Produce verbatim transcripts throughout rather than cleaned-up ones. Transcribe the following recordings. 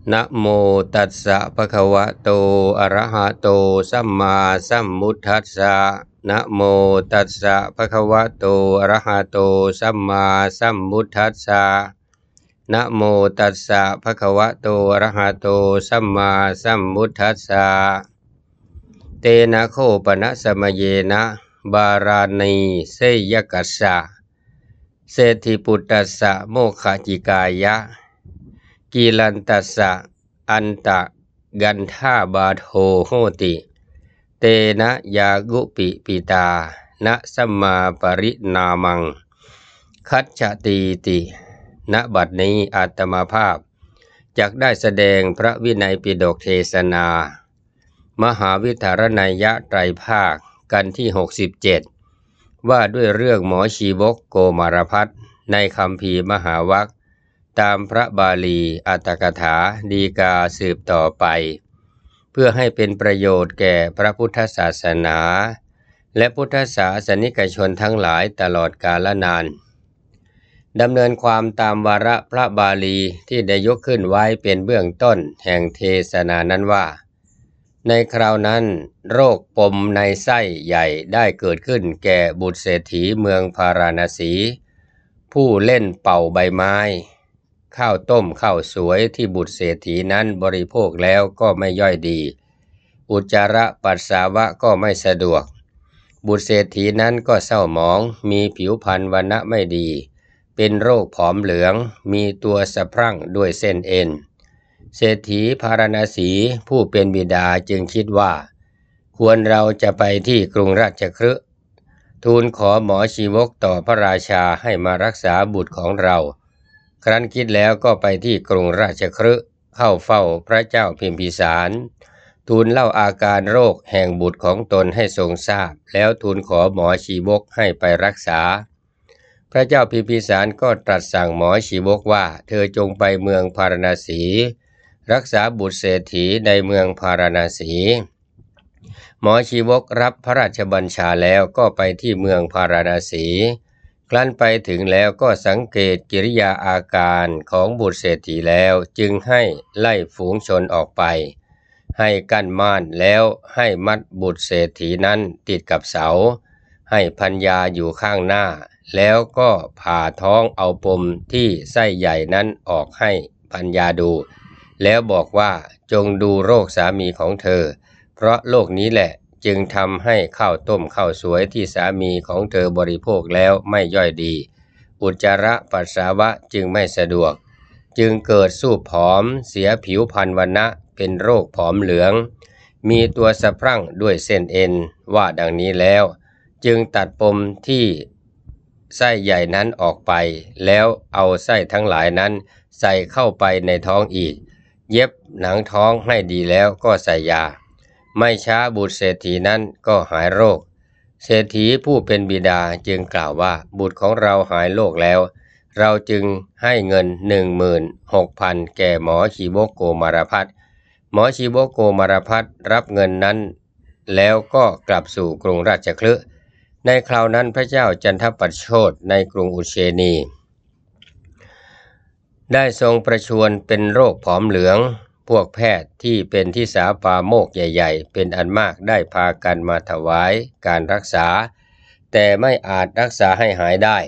นะโมตัสสะภะคะวะโตอะระหะโตสัมมาสัมพุทธัสสะนะโมตัสสะภะคะวะโตอะระหะโตสัมมาสัมพุทธัสสะนะโมตัสสะภะคะวะโตอะระหะโตสัมมาสัมพุทธัสสะเตนะโคปนะสมเยนะบาราณีเสยกัสสะเศรษฐิปุตตัสสะโมคขจิกายะกีลันตัสสะอันตะกันธาบาโทโหติเตนะยากุปิปิตานะสัมมาปรินามังคัจฉติติณบัดนี้อาตมาภาพจักได้แสดงพระวินัยปิฎกเทศนามหาวิทารนัยยะไตรภาคกันที่หกสิบเจ็ดว่าด้วยเรื่องหมอชีวกโกมารพัฒน์ในคัมภีร์มหาวรรคตามพระบาลีอัตถกถาดีกาสืบต่อไปเพื่อให้เป็นประโยชน์แก่พระพุทธศาสนาและพุทธศาสนิกชนทั้งหลายตลอดกาลนานดำเนินความตามวาระพระบาลีที่ได้ยกขึ้นไว้เป็นเบื้องต้นแห่งเทศนานั้นว่าในคราวนั้นโรคปมในไส้ใหญ่ได้เกิดขึ้นแก่บุตรเศรษฐีเมืองพาราณสีผู้เล่นเป่าใบไม้ข้าวต้มข้าวสวยที่บุตรเศรษฐีนั้นบริโภคแล้วก็ไม่ย่อยดีอุจจาระปัสสาวะก็ไม่สะดวกบุตรเศรษฐีนั้นก็เศร้าหมองมีผิวพรรณวรรณะไม่ดีเป็นโรคผอมเหลืองมีตัวสะพรั่งด้วยเส้นเอ็นเศรษฐีพาราณสีผู้เป็นบิดาจึงคิดว่าควรเราจะไปที่กรุงราชคฤห์ทูลขอหมอชีวกต่อพระราชาให้มารักษาบุตรของเราครั้นคิดแล้วก็ไปที่กรุงราชคฤห์เข้าเฝ้าพระเจ้าพิมพิสารทูลเล่าอาการโรคแห่งบุตรของตนให้ทรงทราบแล้วทูลขอหมอชีวกให้ไปรักษาพระเจ้าพิมพิสารก็ตรัสสั่งหมอชีวกว่าเธอจงไปเมืองพาราณสีรักษาบุตรเศรษฐีในเมืองพาราณสีหมอชีวกรับพระราชบัญชาแล้วก็ไปที่เมืองพาราณสีครั้นไปถึงแล้วก็สังเกตกิริยาอาการของบุตรเศรษฐีแล้วจึงให้ไล่ฝูงชนออกไปให้กั้นม่านแล้วให้มัดบุตรเศรษฐีนั้นติดกับเสาให้พัญญาอยู่ข้างหน้าแล้วก็ผ่าท้องเอาปมที่ไส้ใหญ่นั้นออกให้พัญญาดูแล้วบอกว่าจงดูโรคสามีของเธอเพราะโรคนี้แหละจึงทำให้ข้าวต้มข้าวสวยที่สามีของเธอบริโภคแล้วไม่ย่อยดีอุจจาระปัสสาวะจึงไม่สะดวกจึงเกิดสูบผอมเสียผิวพรรณวรรณะเป็นโรคผอมเหลืองมีตัวสะพรั่งด้วยเส้นเอ็นว่าดังนี้แล้วจึงตัดปมที่ไส้ใหญ่นั้นออกไปแล้วเอาไส้ทั้งหลายนั้นใส่เข้าไปในท้องอีกเย็บหนังท้องให้ดีแล้วก็ใส่ยาไม่ช้าบุตรเศรษฐีนั้นก็หายโรคเศรษฐีผู้เป็นบิดาจึงกล่าวว่าบุตรของเราหายโรคแล้วเราจึงให้เงินหนึ่งหมื่นหกพันแก่หมอชีวกโกมารพัฒน์หมอชีวกโกมารพัฒน์รับเงินนั้นแล้วก็กลับสู่กรุงราชคฤห์ในคราวนั้นพระเจ้าจันทประโชตในกรุงอุเชนีได้ทรงประชวรเป็นโรคผอมเหลืองพวกแพทย์ที่เป็นที่สาปาโมกข์ใหญ่ๆเป็นอันมากได้พากันมาถวายการรักษาแต่ไม่อาจรักษาให้หายได้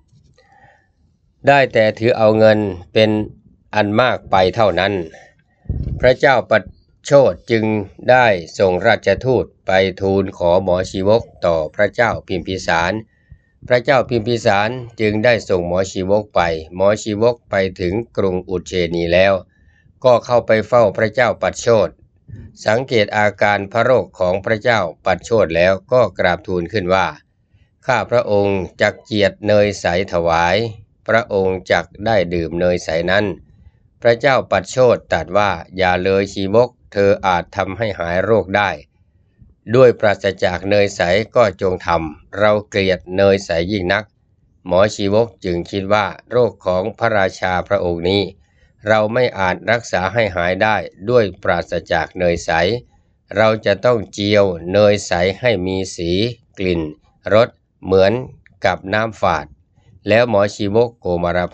ได้แต่ถือเอาเงินเป็นอันมากไปเท่านั้นพระเจ้าประโชตจึงได้ส่งราชทูตไปทูลขอหมอชีวกต่อพระเจ้าพิมพิสารพระเจ้าพิมพิสารจึงได้ส่งหมอชีวกไปหมอชีวกไปถึงกรุงอุเชนีแล้วก็เข้าไปเฝ้าพระเจ้าปัจโชตสังเกตอาการพระโรคของพระเจ้าปัจโชตแล้วก็กราบทูลขึ้นว่าข้าพระองค์จักเจียดเนยใสถวายพระองค์จักได้ดื่มเนยใสนั้นพระเจ้าปัจโชตตรัสว่าอย่าเลยชีวกเธออาจทำให้หายโรคได้ด้วยปราศจากเนยใสก็จงทำเราเกลียดเนยใสยิ่งนักหมอชีวกจึงคิดว่าโรคของพระราชาพระองค์นี้เราไม่อาจรักษาให้หายได้ด้วยปราศจากเนยใสเราจะต้องเจียวเนยใสให้มีสีกลิ่นรสเหมือนกับน้ำฝาดแล้วหมอชีวกโกมารพัฒน์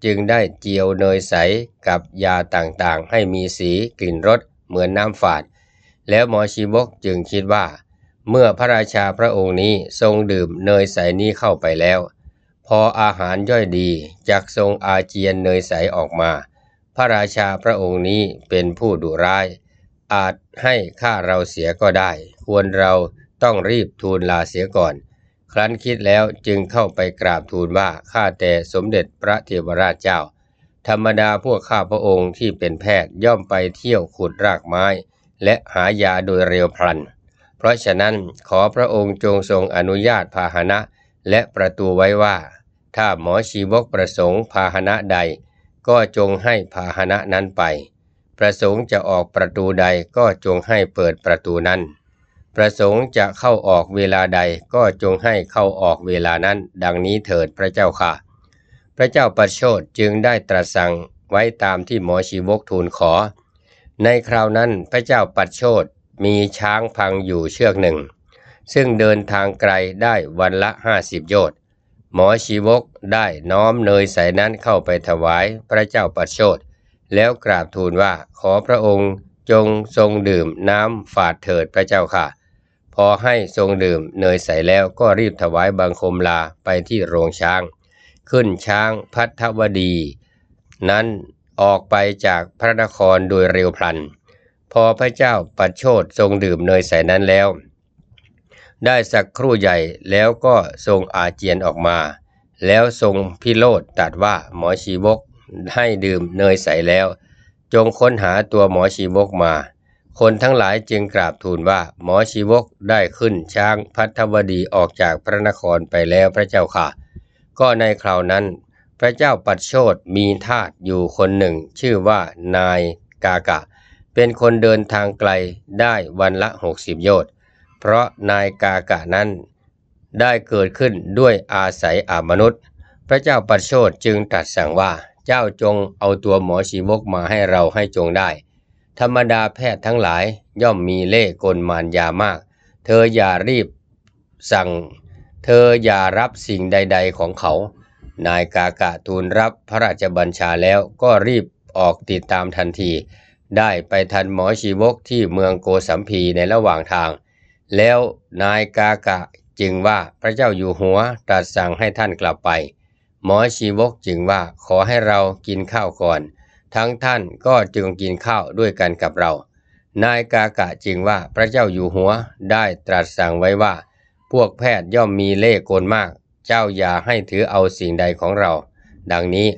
จึงได้เจียวเนยใสกับยาต่างๆให้มีสีกลิ่นรสเหมือนน้ำฝาดแล้วหมอชีวกจึงคิดว่าเมื่อพระราชาพระองค์นี้ทรงดื่มเนยใสนี้เข้าไปแล้วพออาหารย่อยดีจักทรงอาเจียนเนยใสออกมาพระราชาพระองค์นี้เป็นผู้ดุร้ายอาจให้ฆ่าเราเสียก็ได้ควรเราต้องรีบทูลลาเสียก่อนครั้นคิดแล้วจึงเข้าไปกราบทูลว่าข้าแต่สมเด็จพระเทวราชเจ้าธรรมดาพวกข้าพระองค์ที่เป็นแพทย์ย่อมไปเที่ยวขุดรากไม้และหายาโดยเร็วพลันเพราะฉะนั้นขอพระองค์จงทรงอนุญาตพาหนะและประตูไว้ว่าถ้าหมอชีวกประสงค์พาหนะใดก็จงให้พาหนะนั้นไปประสงค์จะออกประตูใดก็จงให้เปิดประตูนั้นประสงค์จะเข้าออกเวลาใดก็จงให้เข้าออกเวลานั้นดังนี้เถิดพระเจ้าค่ะพระเจ้าประโชดจึงได้ตรัสสั่งไว้ตามที่หมอชีวกทูลขอในคราวนั้นพระเจ้าประโชดมีช้างพังอยู่เชือกหนึ่งซึ่งเดินทางไกลได้วันละห้าสิบโยชน์หมอชีวกได้น้อมเนยใสนั้นเข้าไปถวายพระเจ้าประโชดแล้วกราบทูลว่าขอพระองค์จงทรงดื่มน้ำฝาดเถิดพระเจ้าค่ะพอให้ทรงดื่มเนยใสแล้วก็รีบถวายบังคมลาไปที่โรงช้างขึ้นช้างพัทวดีนั้นออกไปจากพระนครโดยเร็วพลันพอพระเจ้าประโชดทรงดื่มเนยใสนั้นแล้วได้สักครู่ใหญ่แล้วก็ทรงอาเจียนออกมาแล้วทรงพิโรธตรัสว่าหมอชีวกให้ดื่มเนยใสแล้วจงค้นหาตัวหมอชีวกมาคนทั้งหลายจึงกราบทูลว่าหมอชีวกได้ขึ้นช้างพัทวดีออกจากพระนครไปแล้วพระเจ้าค่ะก็ในคราวนั้นพระเจ้าปัดโชดมีทาสอยู่คนหนึ่งชื่อว่านายกากะเป็นคนเดินทางไกลได้วันละหกสิบโยชน์เพราะนายกากะนั้นได้เกิดขึ้นด้วยอาศัยอามนุษย์พระเจ้าปัดโชดจึงตรัสสั่งว่าเจ้าจงเอาตัวหมอชีวกมาให้เราให้จงได้ธรรมดาแพทย์ทั้งหลายย่อมมีเล่ห์กลมารยามากเธออย่ารีบสั่งเธออย่ารับสิ่งใดๆของเขานายกากะทูลรับพระราชบัญชาแล้วก็รีบออกติดตามทันทีได้ไปทันหมอชีวกที่เมืองโกสัมพีในระหว่างทางแล้วนายกากะจึงว่าพระเจ้าอยู่หัวตรัสสั่งให้ท่านกลับไปหมอชีวกจึงว่าขอให้เรากินข้าวก่อนทั้งท่านก็จึงกินข้าวด้วยกันกับเรานายกากะจึงว่าพระเจ้าอยู่หัวได้ตรัสสั่งไว้ว่าพวกแพทย์ย่อมมีเล่ห์กลมากเจ้าอย่าให้ถือเอาสิ่งใดของเราดังนี้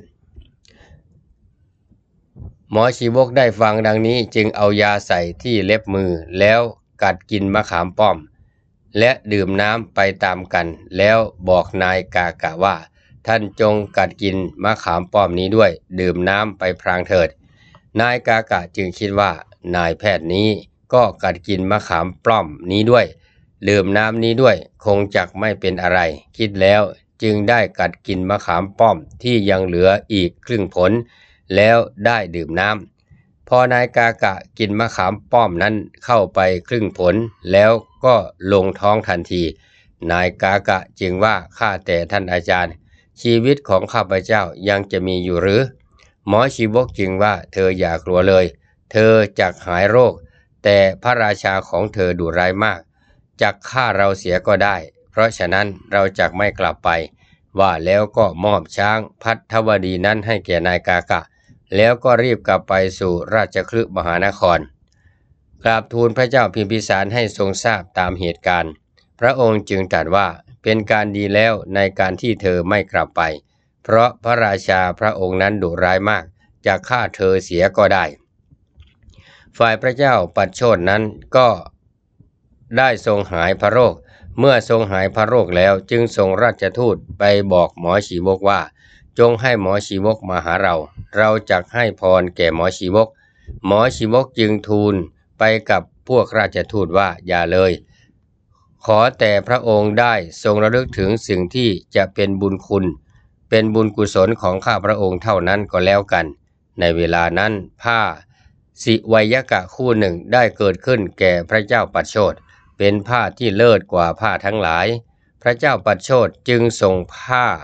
หมอชีวกได้ฟังดังนี้จึงเอายาใส่ที่เล็บมือแล้วกัดกินมะขามป้อมและดื่มน้ำไปตามกันแล้วบอกนายกากะว่าท่านจงกัดกินมะขามป้อมนี้ด้วยดื่มน้ำไปพรางเถิดนายกากะจึงคิดว่านายแพทย์นี้ก็กัดกินมะขามป้อมนี้ด้วยดื่มน้ำนี้ด้วยคงจักไม่เป็นอะไรคิดแล้วจึงได้กัดกินมะขามป้อมที่ยังเหลืออีกครึ่งผลแล้วได้ดื่มน้ำพอนายกากะกินมะขามป้อมนั้นเข้าไปครึ่งผลแล้วก็ลงท้องทันทีนายกากะจึงว่าข้าแต่ท่านอาจารย์ชีวิตของข้าพเจ้ายังจะมีอยู่หรือหมอชีวกจึงว่าเธออย่ากลัวเลยเธอจักหายโรคแต่พระราชาของเธอดุร้ายมากจักฆ่าเราเสียก็ได้เพราะฉะนั้นเราจักไม่กลับไปว่าแล้วก็มอบช้างพัทวดีนั้นให้แก่นายกากะแล้วก็รีบกลับไปสู่ราชคฤห์มหานครกราบทูลพระเจ้าพิมพิสารให้ทรงทราบตามเหตุการณ์พระองค์จึงตรัสว่าเป็นการดีแล้วในการที่เธอไม่กลับไปเพราะพระราชาพระองค์นั้นดุร้ายมากจะฆ่าเธอเสียก็ได้ฝ่ายพระเจ้าปัดโชดนั้นก็ได้ทรงหายพระโรคเมื่อทรงหายพระโรคแล้วจึงส่งราชทูตไปบอกหมอชีวกว่าจงให้หมอชีวกมาหาเราเราจักให้พรแก่หมอชีวกหมอชีวกจึงทูลไปกับพวกราชทูตว่าอย่าเลยขอแต่พระองค์ได้ทรงระลึกถึงสิ่งที่จะเป็นบุญคุณเป็นบุญกุศลของข้าพระองค์เท่านั้นก็แล้วกันในเวลานั้นผ้าสิไวยกะคู่หนึ่งได้เกิดขึ้นแก่พระเจ้าปัดโชดเป็นผ้าที่เลิศกว่าผ้าทั้งหลายพระเจ้าปัดโชดจึงส่งผ้า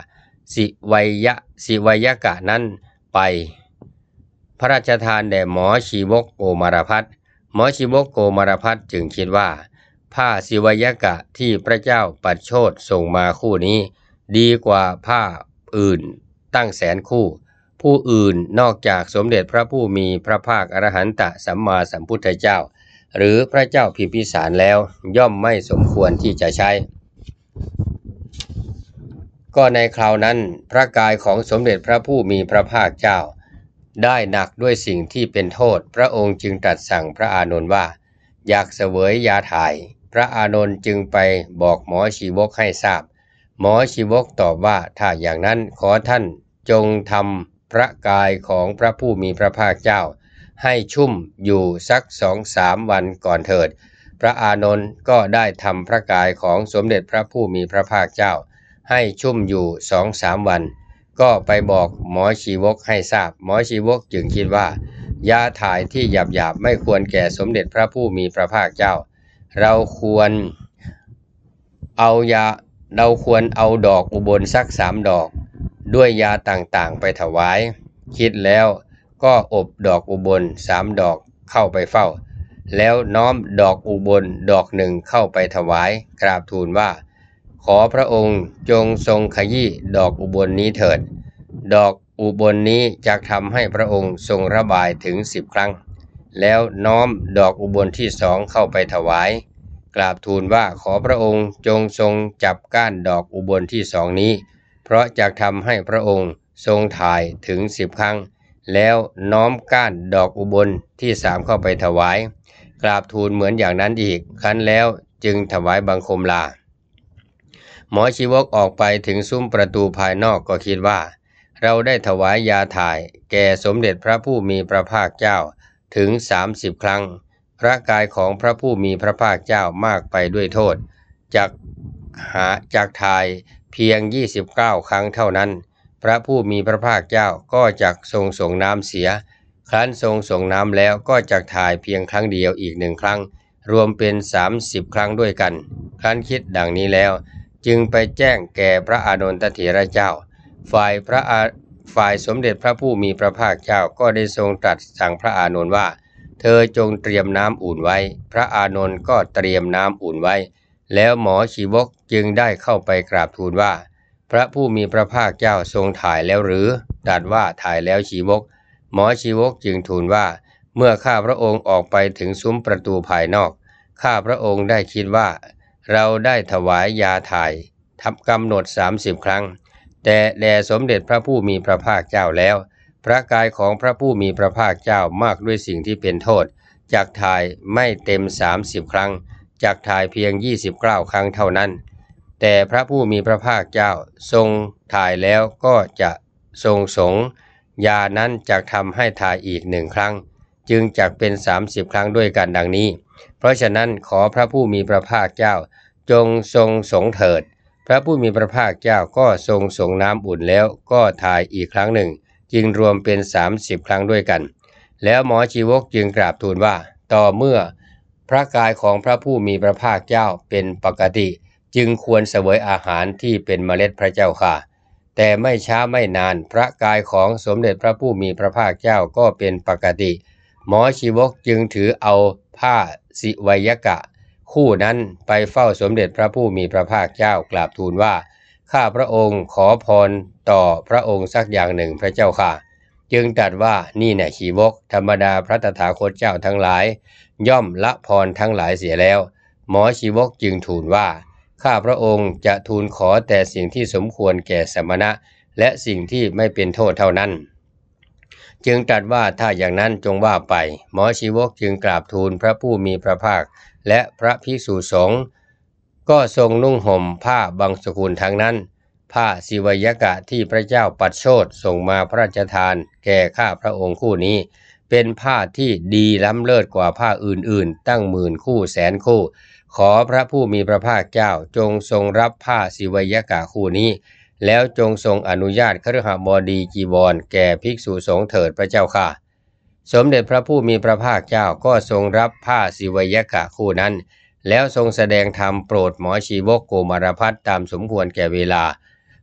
สิวัยะสิวัยกะนั้นไปพระราชทานแด่หมอชีวกโกมารพัสหมอชีวกโกมารพัสจึงคิดว่าผ้าสิวัยกะที่พระเจ้าปัดโชติส่งมาคู่นี้ดีกว่าผ้าอื่นตั้งแสนคู่ผู้อื่นนอกจากสมเด็จพระผู้มีพระภาคอรหันตสัมมาสัมพุทธเจ้าหรือพระเจ้าพิมพิสารแล้วย่อมไม่สมควรที่จะใช้ก็ในคราวนั้นพระกายของสมเด็จพระผู้มีพระภาคเจ้าได้หนักด้วยสิ่งที่เป็นโทษพระองค์จึงตรัสสั่งพระอานนท์ว่าอยากเสวยยาถ่ายพระอานนท์จึงไปบอกหมอชีวกให้ทราบหมอชีวกตอบว่าถ้าอย่างนั้นขอท่านจงทำพระกายของพระผู้มีพระภาคเจ้าให้ชุ่มอยู่สักสองสามวันก่อนเถิดพระอานนท์ก็ได้ทำพระกายของสมเด็จพระผู้มีพระภาคเจ้าให้ชุ่มอยู่สองสามวันก็ไปบอกหมอชีวกให้ทราบหมอชีวกจึงคิดว่ายาถ่ายที่หยาบๆไม่ควรแก่สมเด็จพระผู้มีพระภาคเจ้าเราควรเอายาเราควรเอาดอกอุบลสักสามดอกด้วยยาต่างๆไปถวายคิดแล้วก็อบดอกอุบลสามดอกเข้าไปเฝ้าแล้วน้อมดอกอุบลดอกหนึ่งเข้าไปถวายกราบทูลว่าขอพระองค์จงทรงขยี้ดอกอุบลนี้เถิดดอกอุบลนี้จะทำให้พระองค์ทรงระบายถึงสิบครั้งแล้วน้อมดอกอุบลที่สองเข้าไปถวายกราบทูลว่าขอพระองค์จงทรงจับก้านดอกอุบลที่สองนี้เพราะจะทำให้พระองค์ทรงถ่ายถึงสิบครั้งแล้วน้อมก้านดอกอุบลที่สามเข้าไปถวายกราบทูลเหมือนอย่างนั้นอีกครั้นแล้วจึงถวายบังคมลาหมอชีวกออกไปถึงซุ้มประตูภายนอกก็คิดว่าเราได้ถวายยาถ่ายแก่สมเด็จพระผู้มีพระภาคเจ้าถึงสามสิบครั้งพระกายของพระผู้มีพระภาคเจ้ามากไปด้วยโทษจากหาจากถ่ายเพียงยี่สิบเก้าครั้งเท่านั้นพระผู้มีพระภาคเจ้าก็จักทรงส่งน้ำเสียครั้นทรงส่งน้ำแล้วก็จักถ่ายเพียงครั้งเดียวอีกหนึ่งครั้งรวมเป็นสามสิบครั้งด้วยกันครั้นคิดดังนี้แล้วจึงไปแจ้งแก่พระอานนทเถระเจ้าฝ่ายพระฝ่ายสมเด็จพระผู้มีพระภาคเจ้าก็ได้ทรงตรัสสั่งพระอานนท์ว่าเธอจงเตรียมน้ำอุ่นไว้พระอานนท์ก็เตรียมน้ำอุ่นไว้แล้วหมอชีวกจึงได้เข้าไปกราบทูลว่าพระผู้มีพระภาคเจ้าทรงถ่ายแล้วหรือตรัสว่าถ่ายแล้วชีวกหมอชีวกจึงทูลว่าเมื่อข้าพระองค์ออกไปถึงซุ้มประตูภายนอกข้าพระองค์ได้คิดว่าเราได้ถวายยาถ่ายทำกำหนดสามสิบครั้งแต่แด่สมเด็จพระผู้มีพระภาคเจ้าแล้วพระกายของพระผู้มีพระภาคเจ้ามากด้วยสิ่งที่เป็นโทษจักถ่ายไม่เต็มสามสิบครั้งจักถ่ายเพียงยี่สิบเก้าครั้งเท่านั้นแต่พระผู้มีพระภาคเจ้าทรงถ่ายแล้วก็จะทรงสงยานั้นจักทำให้ถ่ายอีกหนึ่งครั้งจึงจักเป็นสามสิบครั้งด้วยกันดังนี้เพราะฉะนั้นขอพระผู้มีพระภาคเจ้าจงทรงสงเถิดพระผู้มีพระภาคเจ้าก็ทรงสงน้ำอุ่นแล้วก็ถ่ายอีกครั้งหนึ่งจึงรวมเป็นสามสิบครั้งด้วยกันแล้วหมอชีวกจึงกราบทูลว่าต่อเมื่อพระกายของพระผู้มีพระภาคเจ้าเป็นปกติจึงควรเสวยอาหารที่เป็นเมล็ดพระเจ้าค่ะแต่ไม่ช้าไม่นานพระกายของสมเด็จพระผู้มีพระภาคเจ้าก็เป็นปกติหมอชีวกจึงถือเอาผ้าสิวัยกะคู่นั้นไปเฝ้าสมเด็จพระผู้มีพระภาคเจ้ากราบทูลว่าข้าพระองค์ขอพรต่อพระองค์สักอย่างหนึ่งพระเจ้าค่ะจึงตรัสว่านี่แน่ชีวกธรรมดาพระตถาคตเจ้าทั้งหลายย่อมละพรทั้งหลายเสียแล้วหมอชีวกจึงทูลว่าข้าพระองค์จะทูลขอแต่สิ่งที่สมควรแก่สมณะและสิ่งที่ไม่เป็นโทษเท่านั้นจึงตรัสว่าถ้าอย่างนั้นจงว่าไปหมอชีวกจึงกราบทูลพระผู้มีพระภาคและพระภิกษุสงฆ์ก็ทรงนุ่งห่มผ้าบางสกุลทั้งนั้นผ้าสิวัยกะที่พระเจ้าปัดโชติส่งมาพระราชทานแก่ข้าพระองค์คู่นี้เป็นผ้าที่ดีล้ำเลิศกว่าผ้าอื่นๆตั้งหมื่นคู่แสนคู่ขอพระผู้มีพระภาคเจ้าจงทรงรับผ้าสิวัยกะคู่นี้แล้วจงทรงอนุญาตคฤหบดีจีวรแก่ภิกษุสงฆ์เถิดพระเจ้าค่ะสมเด็จพระผู้มีพระภาคเจ้าก็ทรงรับผ้าสิวัยกะคู่นั้นแล้วทรงแสดงธรรมโปรดหมอชีวกโกมารพัสตามสมควรแก่เวลา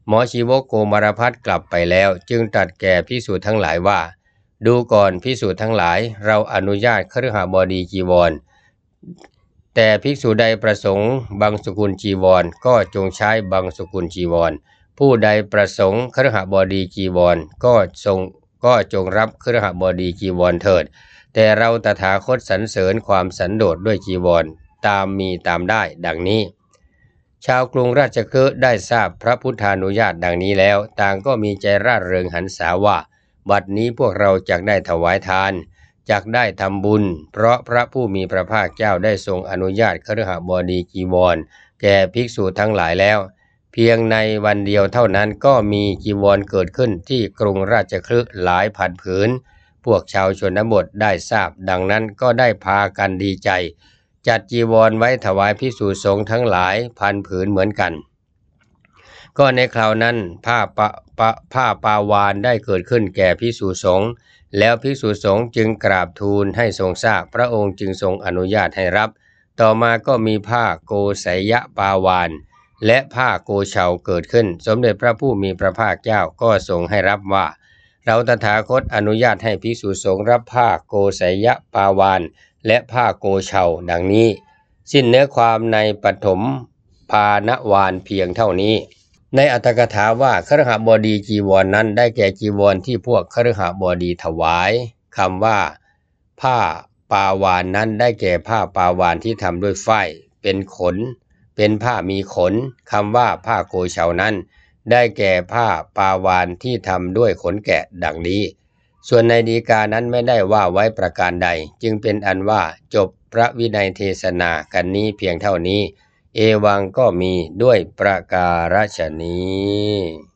หมอชีวกโกมารพัฒน์กลับไปแล้วจึงตรัสแก่ภิกษุทั้งหลายว่าดูก่อนภิกษุทั้งหลายเราอนุญาตคฤหบดีจีวรแต่ภิกษุใดประสงค์บังสุกุลจีวรก็จงใช้บังสุกุลจีวรผู้ใดประสงค์คฤหบดีจีวรก็ทรงก็จงรับคฤหบดีจีวรเถิดแต่เราตถาคตสรรเสริญความสันโดษด้วยจีวรตามมีตามได้ดังนี้ชาวกรุงราชคฤห์ได้ทราบพระพุทธานุญาตดังนี้แล้วต่างก็มีใจร่าเริงหันษาว่าบัดนี้พวกเราจักได้ถวายทานจักได้ทำบุญเพราะพระผู้มีพระภาคเจ้าได้ทรงอนุญาตคฤหบดีจีวรแก่ภิกษุทั้งหลายแล้วเพียงในวันเดียวเท่านั้นก็มีจีวรเกิดขึ้นที่กรุงราชคฤห์หลายพันผืนพวกชาวชนบทได้ทราบดังนั้นก็ได้พากันดีใจจัดจีวรไว้ถวายภิกษุสงฆ์ทั้งหลายพันผืนเหมือนกันก็ในคราวนั้นผ้าปะปะผ้าปาวานได้เกิดขึ้นแก่ภิกษุสงฆ์แล้วภิกษุสงฆ์จึงกราบทูลให้ทรงทราบพระองค์จึงทรงอนุญาตให้รับต่อมาก็มีผ้าโกไสยปาวานและผ้าโกเฉาเกิดขึ้นสมเด็จพระผู้มีพระภาคเจ้าก็ทรงให้รับว่าเราตถาคตอนุญาตให้ภิกษุสงฆ์รับผ้าโกไสยปาวานและผ้าโกเฉาดังนี้สิ้นเนื้อความในปฐมภานวานเพียงเท่านี้ในอัตถกถาว่าคฤหบดีจีวร น, นั้นได้แก่จีวรที่พวกคฤหบดีถวายคำว่าผ้าปาวานนั้นได้แก่ผ้าปาวานที่ทำด้วยฝ้ายเป็นขนเป็นผ้ามีขนคำว่าผ้าโกเฉานั้นได้แก่ผ้าปาวานที่ทำด้วยขนแกะดังนี้ส่วนในฎีกานั้นไม่ได้ว่าไว้ประการใดจึงเป็นอันว่าจบพระวินัยเทศนากันนี้เพียงเท่านี้เอวังก็มีด้วยประการฉะนี้